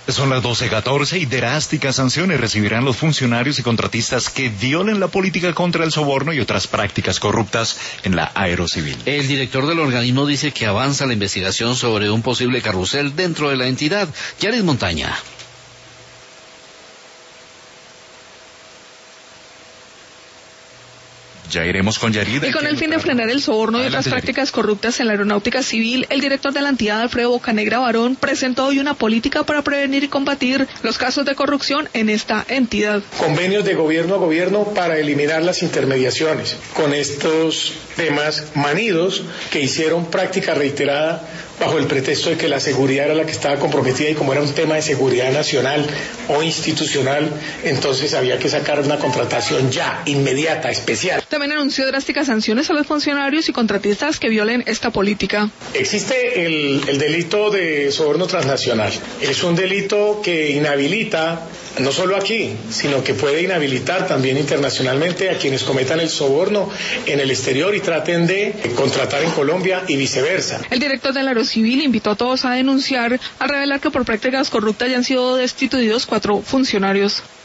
Son las 12:14 y drásticas sanciones recibirán los funcionarios y contratistas que violen la política contra el soborno y otras prácticas corruptas en la Aerocivil. El director del organismo dice que avanza la investigación sobre un posible carrusel dentro de la entidad. Yaris Montaña. Ya iremos con Yarida. Y con el fin de frenar el soborno y otras prácticas corruptas en la aeronáutica civil, el director de la entidad, Alfredo Bocanegra Barón, presentó hoy una política para prevenir y combatir los casos de corrupción en esta entidad. Convenios de gobierno a gobierno para eliminar las intermediaciones con estos temas manidos que hicieron práctica reiterada bajo el pretexto de que la seguridad era la que estaba comprometida y como era un tema de seguridad nacional o institucional, entonces había que sacar una contratación ya, inmediata, especial. También anunció drásticas sanciones a los funcionarios y contratistas que violen esta política. Existe el delito de soborno transnacional. Es un delito que inhabilita, no solo aquí, sino que puede inhabilitar también internacionalmente a quienes cometan el soborno en el exterior y traten de contratar en Colombia y viceversa. El director de la Aerocivil invitó a todos a denunciar al revelar que por prácticas corruptas ya han sido destituidos 4 funcionarios.